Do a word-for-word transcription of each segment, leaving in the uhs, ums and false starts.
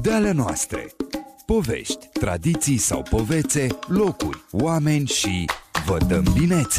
De ale noastre. Povești, tradiții sau povețe, locuri, oameni și vă dăm binețe.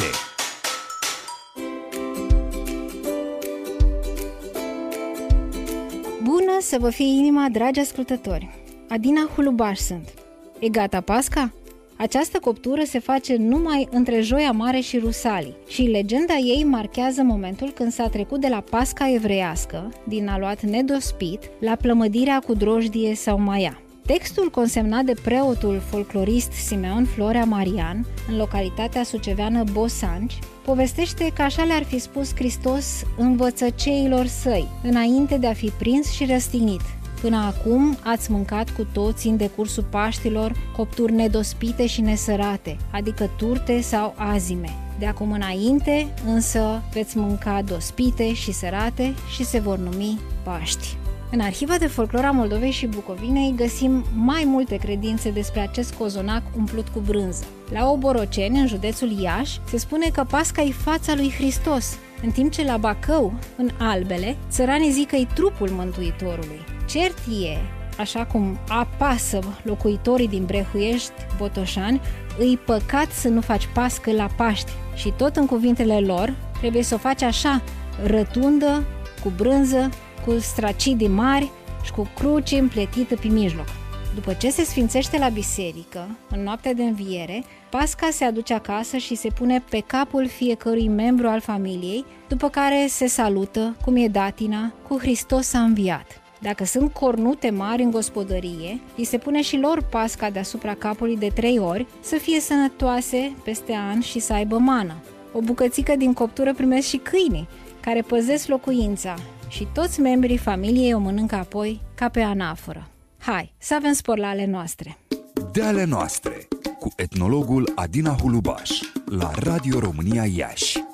Bună să vă fie inima, dragi ascultători! Adina Hulubaș sunt. E gata Pasca? Această coptură se face numai între Joia Mare și Rusalii și legenda ei marchează momentul când s-a trecut de la Pasca evreiască, din a luat nedospit, la plămădirea cu drojdie sau maia. Textul consemnat de preotul folclorist Simeon Florea Marian, în localitatea suceveană Bosanci, povestește că așa le-ar fi spus Hristos învățăceilor săi, înainte de a fi prins și răstignit. Până acum ați mâncat cu toții în decursul Paștilor copturi nedospite și nesărate, adică turte sau azime. De acum înainte, însă, veți mânca dospite și sărate și se vor numi Paști. În Arhiva de Folclor a Moldovei și Bucovinei găsim mai multe credințe despre acest cozonac umplut cu brânză. La Oboroceni, în județul Iași, se spune că Pasca e fața lui Hristos, în timp ce la Bacău, în Albele, țăranii zic că e trupul Mântuitorului. Cert e, așa cum apasă locuitorii din Brehuiești, Botoșani, îi păcat să nu faci Pască la Paști și tot în cuvintele lor trebuie să o faci așa, rătundă, cu brânză, cu stracidii mari și cu cruce împletită pe mijloc. După ce se sfințește la biserică, în noaptea de înviere, Pasca se aduce acasă și se pune pe capul fiecărui membru al familiei, după care se salută, cum e datina, cu Hristos a înviat. Dacă sunt cornute mari în gospodărie, îi se pune și lor Pasca deasupra capului de trei ori, să fie sănătoase peste an și să aibă mană. O bucățică din coptură primesc și câinii, care păzesc locuința, și toți membrii familiei o mănâncă apoi ca pe anaforă. Hai, să avem spor la ale noastre! De ale noastre, cu etnologul Adina Hulubaș, la Radio România Iași.